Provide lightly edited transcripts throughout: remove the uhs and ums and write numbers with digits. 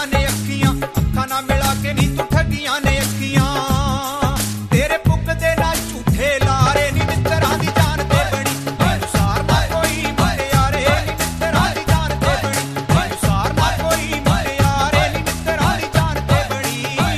ने अखियां अखां ना मिला के नी तू ठगियां ने अखियां तेरे पुगदे ना झूठे लारे नी मित्तरां दी जान ते बड़ी अनुसार ना कोई मुटियारे नी मित्तरां दी जान ते बड़ी अनुसार ना कोई मुटियारे नी मित्तरां दी जान ते बड़ी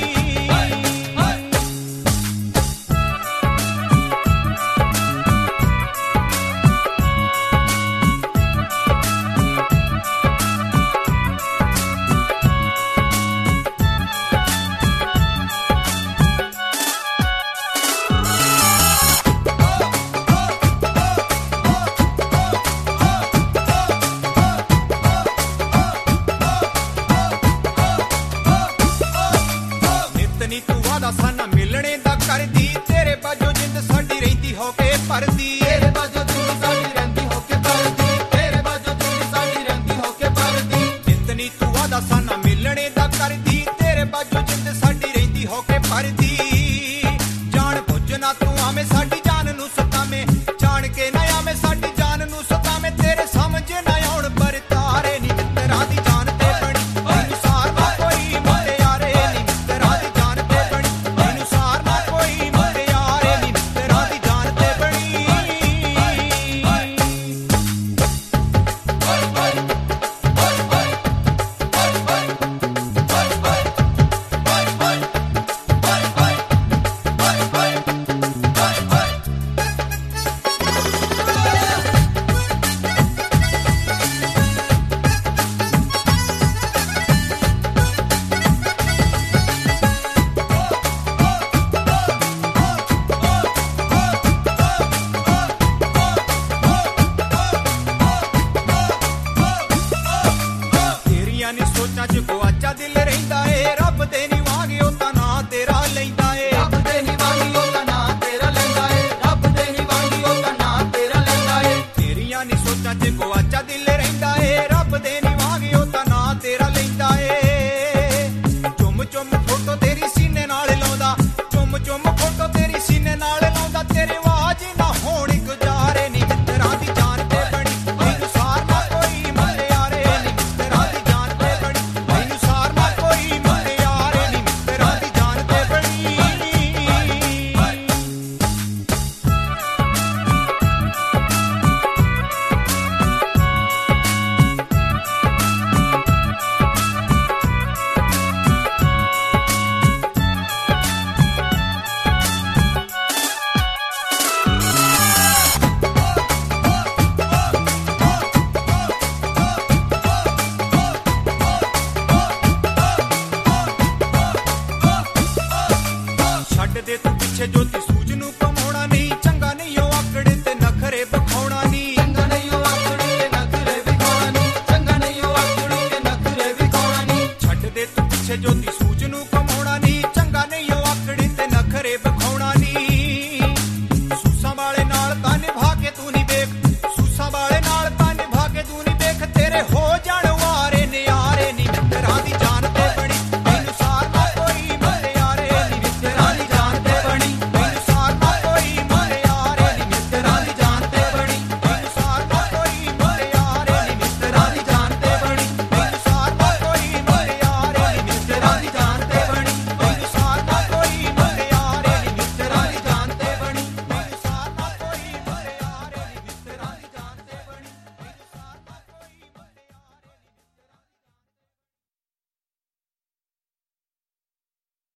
नी तू वादा साना मिलने दा करदी तेरे बाजो जिंद साडी रहिंदी हो के परदी तेरे बाजो जिंद साडी रहिंदी हो के परदी तेरे बाजो जिंद साडी रहिंदी हो के परदी जितनी तू वादा साना मिलने दा करदी तेरे बाजो जिंद साडी रहिंदी हो के परदी जान बुझ ना तू आवे साडी जान नू सतावे जान के ना आवे साडी जान नू सतावे तेरे समझ ना आउण पर तारे नी मित्तरां दी जान ते बड़ी अनुसार ना कोई मुटियारे नी मित्तरां दी जान ते बड़ी अनुसार ना कोई मुटियारे नी मित्तरां दी जान ते बड़ी तेरियां नी सोचां च गुआचा दिल रहिंदा ए